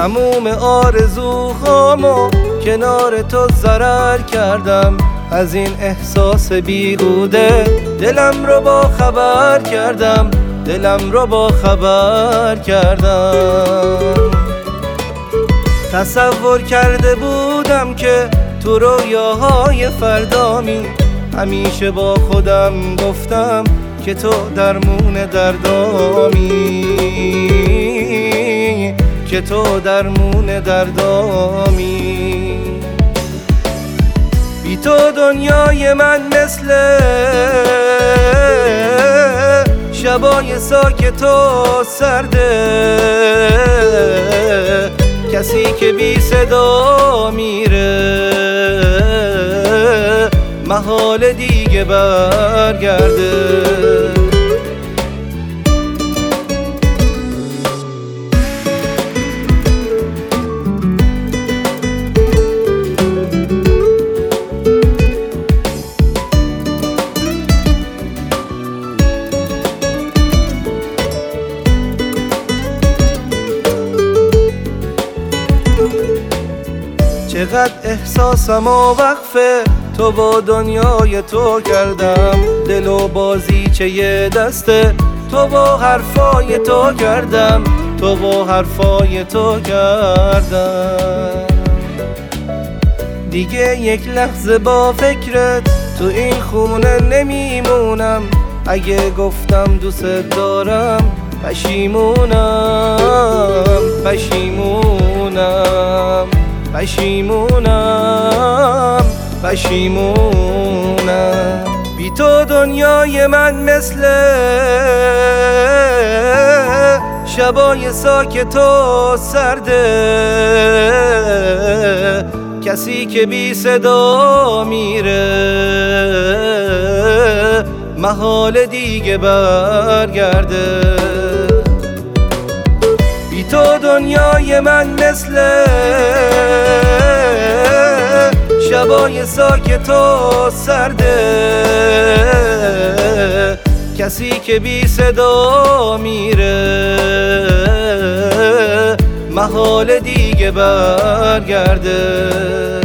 تموم آرزوهامو کنار تو ضرر کردم. از این احساس بیهوده دلم رو با خبر کردم، دلم رو با خبر کردم. تصور کرده بودم که تو رویاهای فردامی، همیشه با خودم گفتم که تو درمون دردامی، که تو درمون دردامی. بی تو دنیای من مثل شبای ساکت و سرده، کسی که بی صدا میره محال دیگه برگرده. چقدر احساسم و وقفه تو با دنیای تو کردم، دل و بازیچه یه دسته تو با حرفای تو کردم، تو با حرفای تو کردم. دیگه یک لحظه با فکرت تو این خونه نمیمونم، اگه گفتم دوست دارم پشیمونم، پشیمونم، پشیمونم، پشیمونم. بی تو دنیای من مثل شبای ساکت و سرده، کسی که بی صدا میره محال دیگه برگرده. بی تو دنیای من مثل شبای ساکت و سرده، کسی که بی صدا میره محال دیگه برگرده.